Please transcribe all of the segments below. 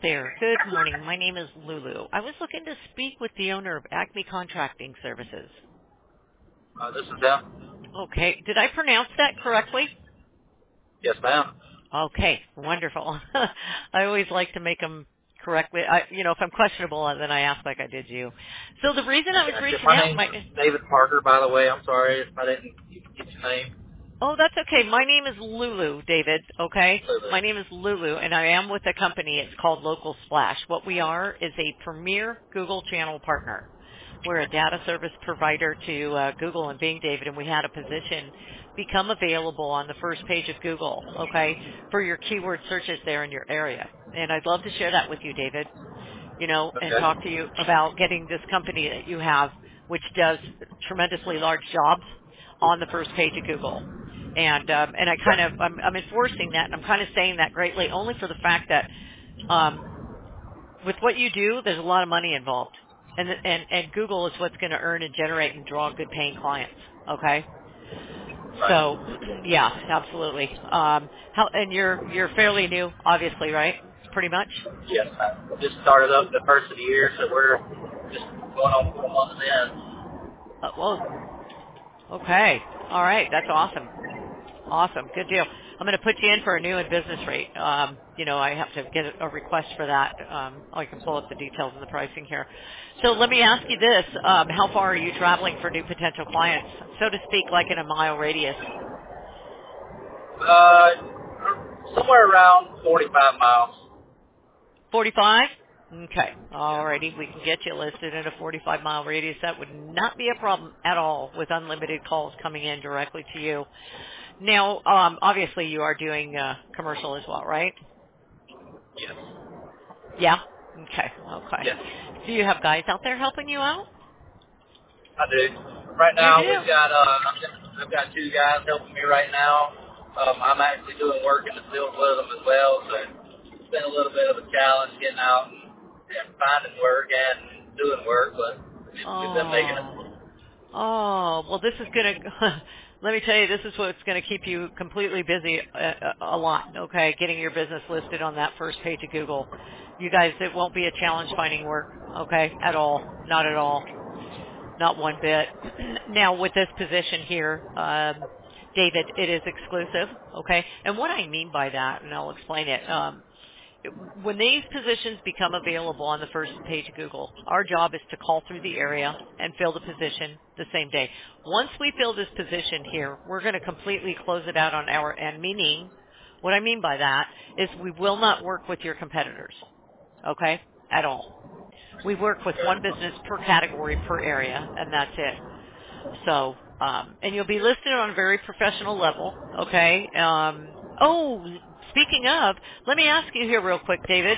there. Good morning. My name is Lulu. I was looking to speak with the owner of Acme Contracting Services. This is him. Okay. Did I pronounce that correctly? Yes, ma'am. Okay. Wonderful. I always like to make them correctly. If I'm questionable, then I ask like I did you. So the reason I was Gotcha. reaching My out, name's David Parker, by the way. I'm sorry if I didn't get your name. oh, that's okay. My name is Lulu, David, okay? Lulu. My name is Lulu, and I am with a company. It's called Local Splash. What we are is a premier Google channel partner. We're a data service provider to Google and Bing, David, and we had a position become available on the first page of Google, okay, for your keyword searches there in your area. And I'd love to share that with you, David, and Okay. talk to you about getting this company that you have, which does tremendously large jobs, on the first page of Google. And I'm enforcing that, and I'm kind of saying that greatly only for the fact that with what you do, there's a lot of money involved, and Google is what's going to earn and generate and draw good paying clients. Okay, Right. so yeah, absolutely. And you're fairly new, obviously, right? Pretty much. Yes, ma'am. Just started up the first of the year, so we're just going on 4 months in. Well, okay, all right, that's awesome. Awesome. Good deal. I'm going to put you in for a new and business rate. I have to get a request for that. I can pull up the details and the pricing here. So let me ask you this. How far are you traveling for new potential clients, so to speak, like in a mile radius? Somewhere around 45 miles. 45? Okay. All righty. We can get you listed in a 45-mile radius. That would not be a problem at all with unlimited calls coming in directly to you. Now, obviously you are doing commercial as well, right? Yes. Yeah. Okay. Okay. Yes. Do you have guys out there helping you out? I do. Right You now, do. I've got 2 guys helping me right now. I'm actually doing work in the field with them as well, so it's been a little bit of a challenge getting out and finding work and doing work, but we've been making it. Oh. Oh. Well, this is going to. Let me tell you, this is what's going to keep you completely busy a lot. Okay, getting your business listed on that first page of Google. You guys, it won't be a challenge finding work. Okay, at all. Not at all. Not one bit. Now, with this position here, David, it is exclusive, okay? And what I mean by that, and I'll explain it, when these positions become available on the first page of Google, our job is to call through the area and fill the position the same day. Once we fill this position here, we're going to completely close it out on our end, meaning what I mean by that is we will not work with your competitors, okay, at all. We work with one business per category per area, and that's it. So, and you'll be listed on a very professional level, okay? Speaking of, let me ask you here real quick, David.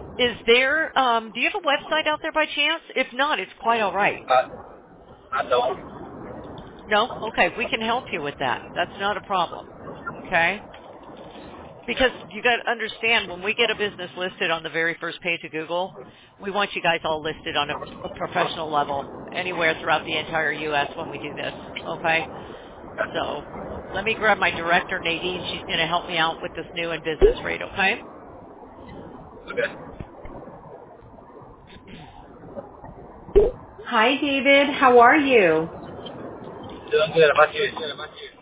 Do you have a website out there by chance? If not, it's quite all right. I don't. No? Okay, we can help you with that. That's not a problem. Okay? Because you got to understand, when we get a business listed on the very first page of Google, we want you guys all listed on a professional level anywhere throughout the entire U.S. when we do this. Okay? So let me grab my director, Nadine. She's going to help me out with this new and business rate. Okay? Okay. Hi, David. How are you? Doing good. How about you?